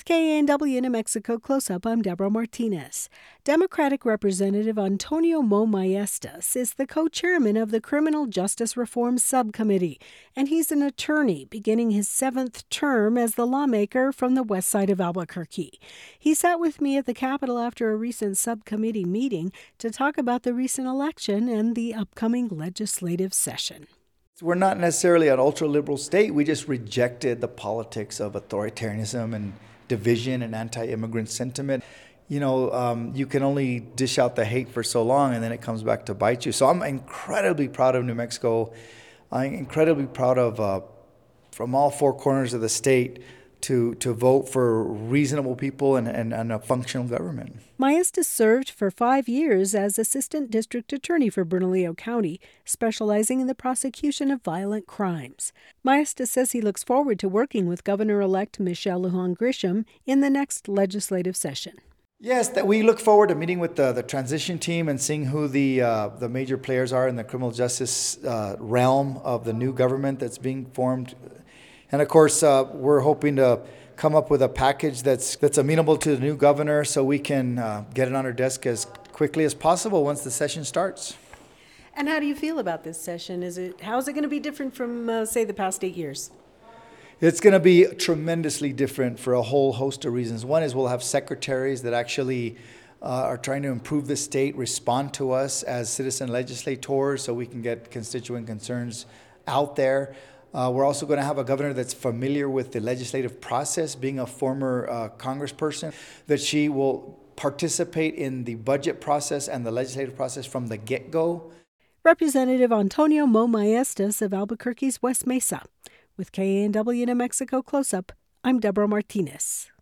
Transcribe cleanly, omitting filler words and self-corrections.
KANW New Mexico Close-Up, I'm Deborah Martinez. Democratic Representative Antonio Mo Maestas is the co-chairman of the Criminal Justice Reform Subcommittee, and he's an attorney beginning his 7th term as the lawmaker from the west side of Albuquerque. He sat with me at the Capitol after a recent subcommittee meeting to talk about the recent election and the upcoming legislative session. We're not necessarily an ultra-liberal state. We just rejected the politics of authoritarianism and division and anti-immigrant sentiment. You can only dish out the hate for so long, and then it comes back to bite you. So I'm incredibly proud of New Mexico. I'm incredibly proud of, from all four corners of the state, to vote for reasonable people and a functional government. Maestas served for 5 years as Assistant District Attorney for Bernalillo County, specializing in the prosecution of violent crimes. Maestas says he looks forward to working with Governor-elect Michelle Lujan Grisham in the next legislative session. Yes, that we look forward to meeting with the transition team and seeing who the major players are in the criminal justice realm of the new government that's being formed. And of course, we're hoping to come up with a package that's amenable to the new governor so we can get it on her desk as quickly as possible once the session starts. And how do you feel about this session? How is it going to be different from, say, the past 8 years? It's going to be tremendously different for a whole host of reasons. One is we'll have secretaries that actually are trying to improve the state, respond to us as citizen legislators so we can get constituent concerns out there. We're also going to have a governor that's familiar with the legislative process, being a former congressperson, that she will participate in the budget process and the legislative process from the get-go. Representative Antonio Mo Maestas of Albuquerque's West Mesa. With KANW New Mexico Close-Up, I'm Deborah Martinez.